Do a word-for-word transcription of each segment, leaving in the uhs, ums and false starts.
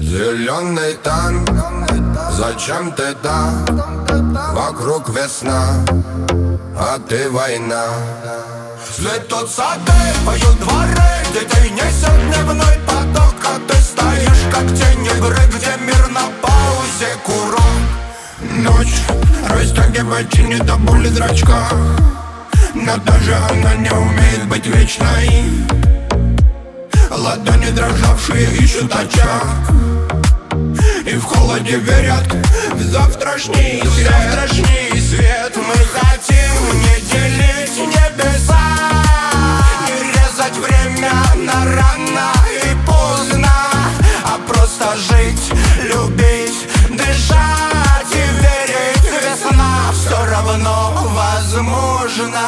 Зеленый танк, зачем ты так? Вокруг весна, а ты война. Цветут сады, поют дворы, детей несет дневной поток, а ты стоишь, как тень игры, где мир на паузе, курок. Ночь растягивает тени до боли в зрачках, но даже она не умеет быть вечной. Ладони дрожавшие ищут очаг, и в холоде верят в завтрашний свет. Завтрашний свет. Мы хотим не делить небеса, не резать время на рано и поздно, а просто жить, любить, дышать и верить. Весна все равно возможна.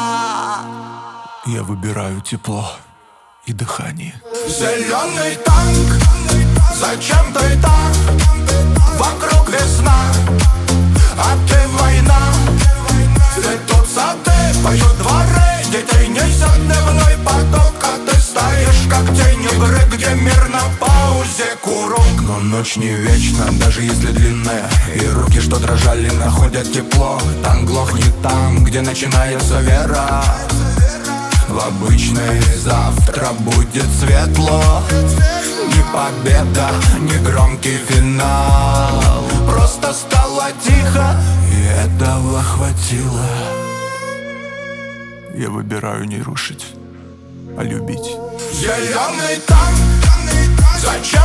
Я выбираю тепло и дыхание. Зеленый танк, зачем ты так? Вокруг весна, а ты война. Цветут сады, поют дворы, детей несет дневной поток, а ты стоишь, как тень игры, где мир на паузе, курок. Но ночь не вечна, даже если длинная, и руки, что дрожали, находят тепло. Танк глохнет там, где начинается вера. В обычной завтра будет светло. Не победа, не громкий финал, просто стало тихо, и этого хватило. Я выбираю не рушить, а любить. Зеленый танк, зачем